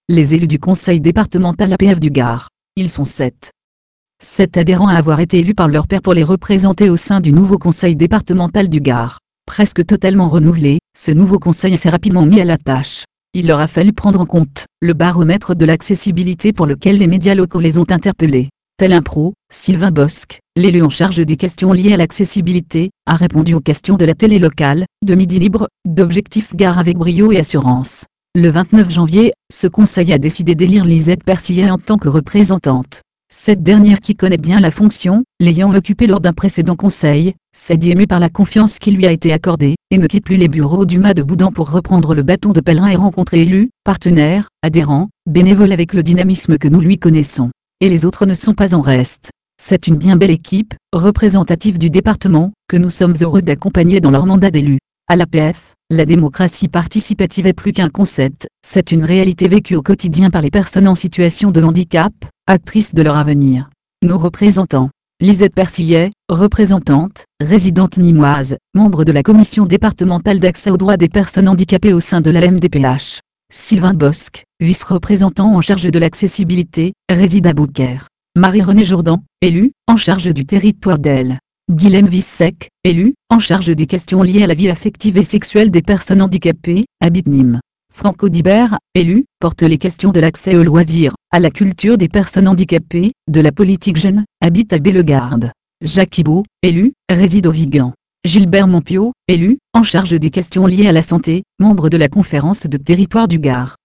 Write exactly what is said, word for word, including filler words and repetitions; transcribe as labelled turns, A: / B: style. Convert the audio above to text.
A: les élus du conseil départemental A P F du Gard. Ils sont sept. Sept adhérents à avoir été élus par leur père pour les représenter au sein du nouveau conseil départemental du Gard. Presque totalement renouvelé, ce nouveau conseil s'est rapidement mis à la tâche. Il leur a fallu prendre en compte le baromètre de l'accessibilité pour lequel les médias locaux les ont interpellés. Tel un pro, Sylvain Bosc, l'élu en charge des questions liées à l'accessibilité, a répondu aux questions de la télé locale, de Midi Libre, d'Objectif Gard avec brio et assurance. Le vingt-neuf janvier, ce conseil a décidé d'élire Lisette Persillet en tant que représentante. Cette dernière, qui connaît bien la fonction, l'ayant occupée lors d'un précédent conseil, s'est dit émue par la confiance qui lui a été accordée, et ne quitte plus les bureaux du M A de Boudan pour reprendre le bâton de pèlerin et rencontrer élus, partenaires, adhérents, bénévoles avec le dynamisme que nous lui connaissons. Et les autres ne sont pas en reste. C'est une bien belle équipe, représentative du département, que nous sommes heureux d'accompagner dans leur mandat d'élu. À l'A P F, la démocratie participative est plus qu'un concept, c'est une réalité vécue au quotidien par les personnes en situation de handicap, actrices de leur avenir. Nos représentants. Lisette Persillet, représentante, résidente nîmoise, membre de la commission départementale d'accès aux droits des personnes handicapées au sein de l'A M D P H. Sylvain Bosc, vice-représentant en charge de l'accessibilité, réside à Beaucaire. Marie-Renée Jourdan, élue, en charge du territoire d'Elle. Guilhem Vissec, élu, en charge des questions liées à la vie affective et sexuelle des personnes handicapées, habite Nîmes. Franck Audibert, élu, porte les questions de l'accès aux loisirs, à la culture des personnes handicapées, de la politique jeune, habite à Bellegarde. Jacques Thibault, élu, réside au Vigan. Gilbert Montpiot, élu, en charge des questions liées à la santé, membre de la conférence de territoire du Gard.